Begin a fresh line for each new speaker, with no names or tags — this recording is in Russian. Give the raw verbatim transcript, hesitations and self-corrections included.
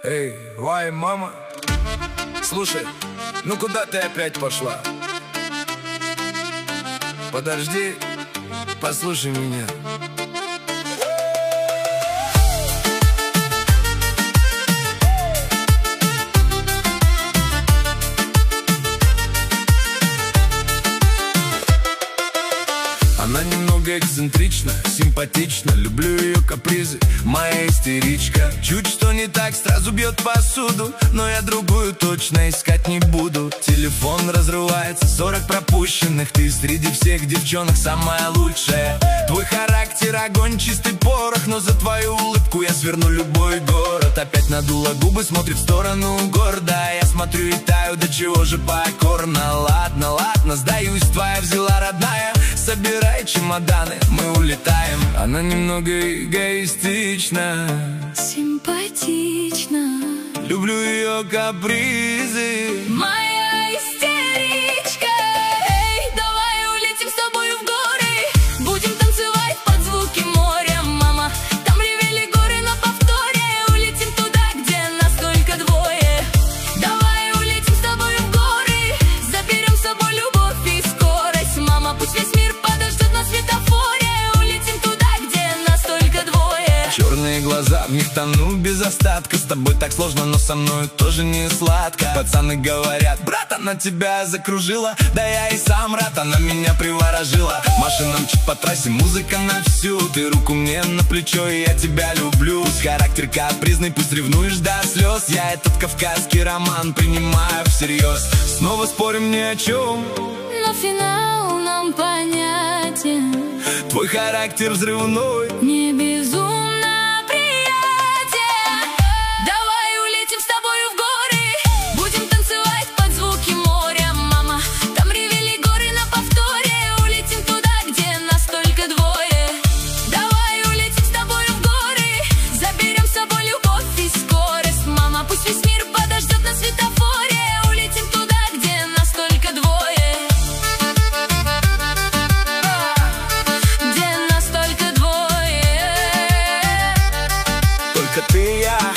Эй, вай, мама, слушай, ну куда ты опять пошла? Подожди, послушай меня. Она немного эксцентрична, симпатична, люблю ее капризы, моя истеричка. Чуть что не так, сразу бьет посуду, но я другую точно искать не буду. Телефон разрывается, сорок пропущенных, ты среди всех девчонок самая лучшая. Твой характер огонь, чистый порох, но за твою улыбку я сверну любой город. Опять надула губы, смотрит в сторону гордо, я смотрю и таю, до чего же покорно. Ладно, ладно, сдаюсь, твоя взяла родная, собирай чемоданы, мы улетаем. Она немного эгоистична,
симпатична,
люблю ее капризы,
моя истеричка. Эй, давай улетим с тобою в горы, будем танцевать под звуки моря, мама. Там ревели горы на повторе, улетим туда, где нас только двое. Давай улетим с тобою в горы, заберем с собой любовь и скорость, мама. Пусть весь мир подождет на светофоре, улетим туда, где нас только двое.
Черные глаза, в них тону без остатка. С тобой так сложно, но со мной тоже не сладко. Пацаны говорят, брат, она тебя закружила. Да я и сам рад, она меня приворожила. Машина мчит по трассе, музыка на всю. Ты руку мне на плечо, и я тебя люблю. Пусть характер капризный, пусть ревнуешь до слез, я этот кавказский роман принимаю всерьез. Снова спорим ни о чем,
но финал нам понятен.
Твой характер взрывной,
не безумно приятен. Давай улетим с тобою в горы, будем танцевать под звуки моря, мама. Там ревели горы на повторе, улетим туда, где нас только двое. Давай улетим с тобою в горы, заберем с собой любовь и скорость, мама. Пусть весь мир подождет на светофоре, улетим туда, где нас только двое.
только ты и я.